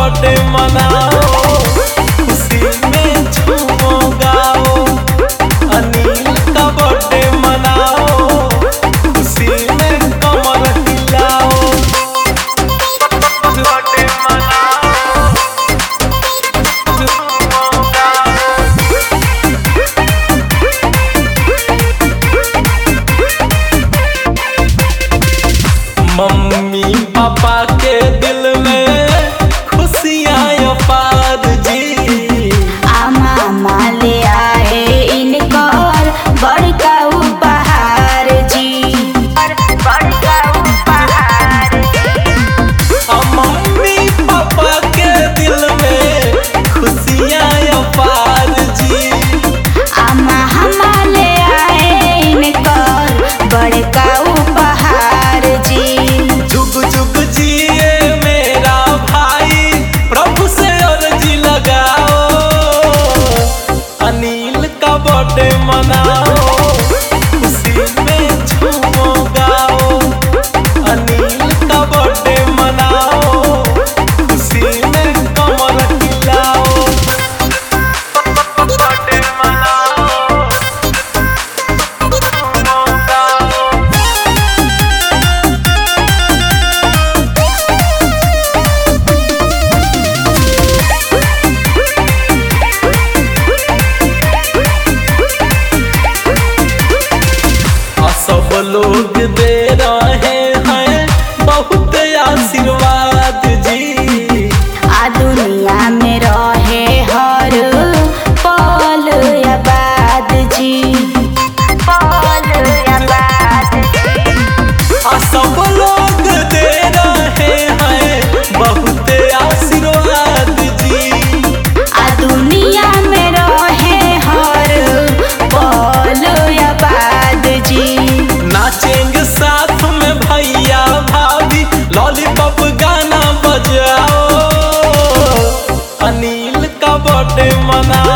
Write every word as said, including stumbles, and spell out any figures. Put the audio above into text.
Birthday मनाओ, खुशी में झूमो गाओ। अनिल का बर्थडे मनाओ, खुशी में कमर हिलाओ। बर्थडे मनाओ, झूमो गाओ। मम्मी पापा के दिल में खुशियाँ अपार जी। आ मामा ले आए इनकर बड़का उपहार जी, बड़का उपहार। आ मम्मी पापा के दिल में खुशियाँ अपार जी। आ मामा ले आए इनकर बड़का उपहार जी। जुग जुग जिए मेरा भाई, प्रभु से अर्जी लगाओ। अनिल का बर्थडे मनाओ, खुशी में झूमो गाओ। अनिल का बर्थडे मनाओ, खुशी में कमर हिलाओ। बर्थडे मनाओ, झूमो गाओ। सब लोग दे रहे हैं बहुत आशीर्वाद जी। आ दुनिया में रहे हर पल आबाद जी, पल आबाद जी। आ सब लोग दे रहे हैं बहुत आशीर्वाद जी। आ दुनिया में रहे हर पल आबाद जी। नाचेंगे साथ में भैया भाभी, लॉलीपॉप गाना बजाओ। अनिल का बर्थडे मनाओ,